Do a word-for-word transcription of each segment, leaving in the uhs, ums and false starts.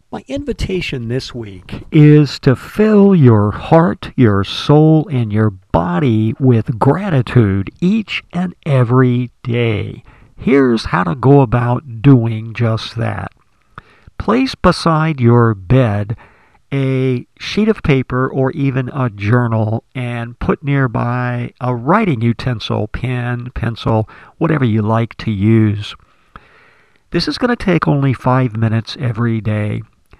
My invitation this week is to fill your heart, your soul, and your body with gratitude each and every day. Here's how to go about doing just that. Place beside your bed a sheet of paper or even a journal and put nearby a writing utensil, pen, pencil, whatever you like to use. This is going to take only five minutes every day.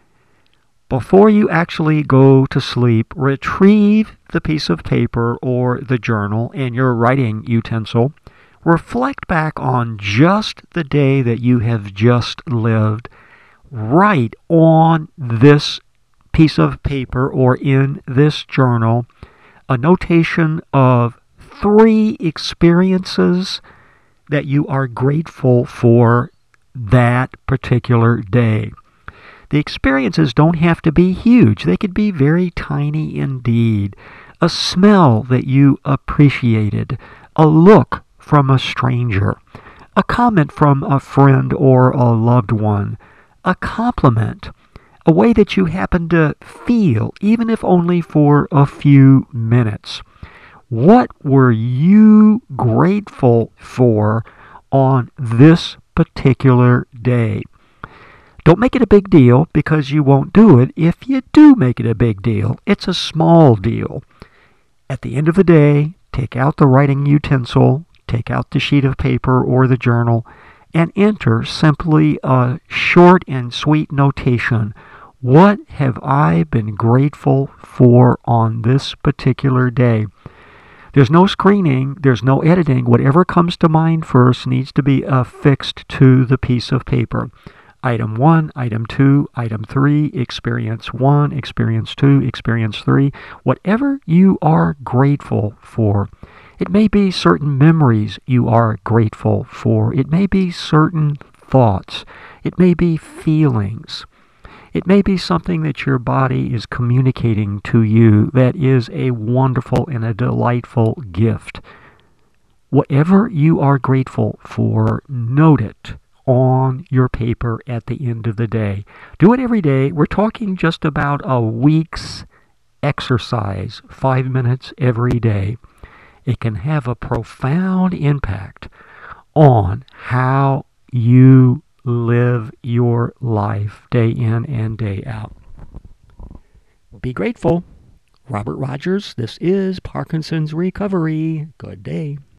Before you actually go to sleep, retrieve the piece of paper or the journal and your writing utensil. Reflect back on just the day that you have just lived. Write on this piece of paper or in this journal a notation of three experiences that you are grateful for that particular day. The experiences don't have to be huge. They could be very tiny indeed. A smell that you appreciated, a look from a stranger, a comment from a friend or a loved one, a compliment, a way that you happen to feel, even if only for a few minutes. What were you grateful for on this particular day? Don't make it a big deal because you won't do it. If you do make it a big deal, it's a small deal. At the end of the day, take out the writing utensil, take out the sheet of paper or the journal, and enter simply a short and sweet notation. What have I been grateful for on this particular day? There's no screening, there's no editing. Whatever comes to mind first needs to be affixed to the piece of paper. Item one, item two, item three, experience one, experience two, experience three, whatever you are grateful for. It may be certain memories you are grateful for. It may be certain thoughts. It may be feelings. It may be something that your body is communicating to you that is a wonderful and a delightful gift. Whatever you are grateful for, note it on your paper at the end of the day. Do it every day. We're talking just about a week's exercise, five minutes every day. It can have a profound impact on how you live your life day in and day out. Be grateful. Robert Rogers, this is Parkinson's Recovery. Good day.